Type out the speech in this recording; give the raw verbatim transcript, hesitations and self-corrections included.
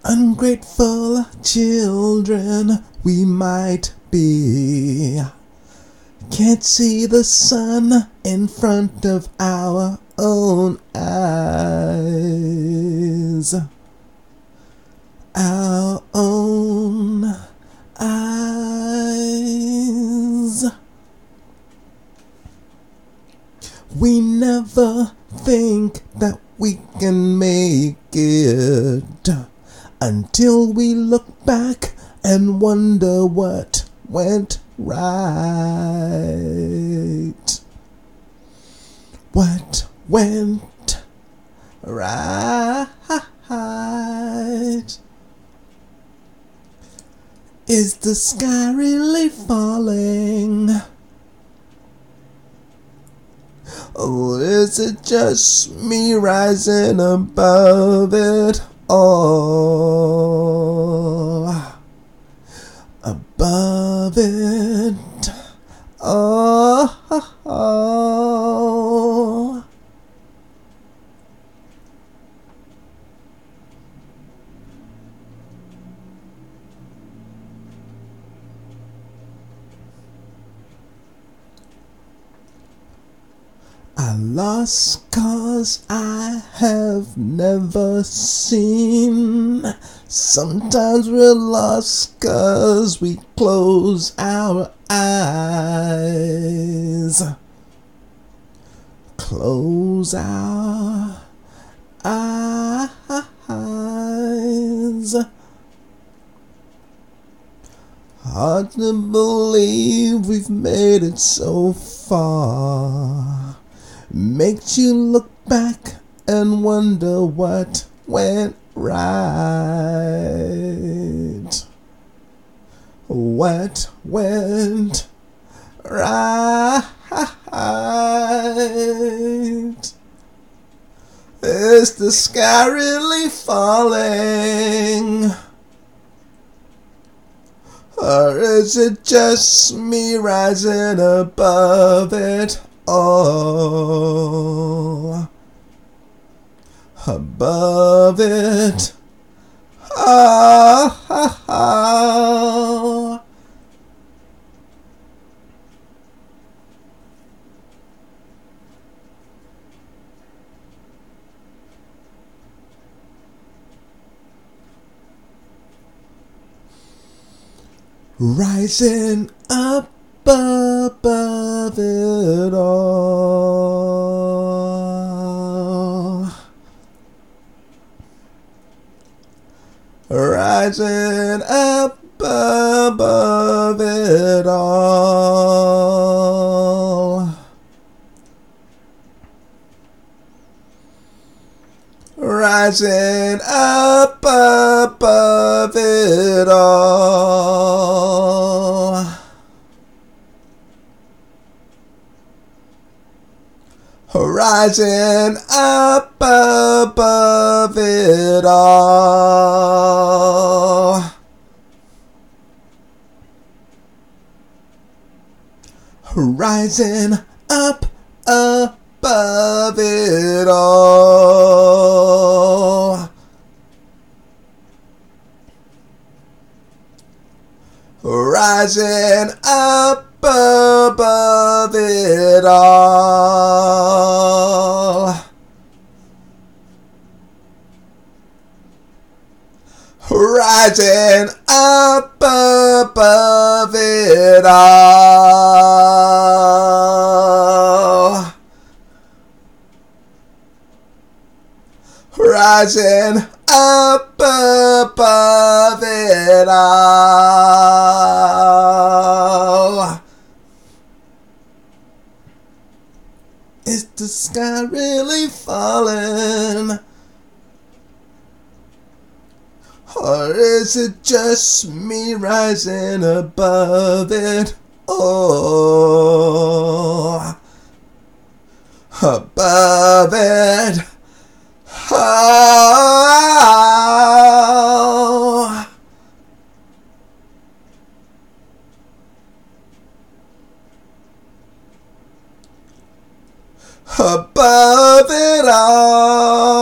Ungrateful children we might be. Can't see the sun in front of our own eyes. Our own eyes. We never think that we can make it until we look back and wonder what went right. What went right? Is the sky really falling? Or is it just me rising above it all? Above it all. I lost cause I have never seen. Sometimes we're lost cause we close our eyes. Close our eyes. Hard to believe we've made it so far. Makes you look back and wonder what went right. What went right? Is the sky really falling? Or is it just me rising above it all? Above it all. Rising up above it all. Rising up above it all. Rising up above it all. Rising up above it all. Rising up above it all. Rising up above it all. Rising up above it all. Rising up above it all. Is the sky really falling? Or is it just me rising above it all? Above it all. Above it all.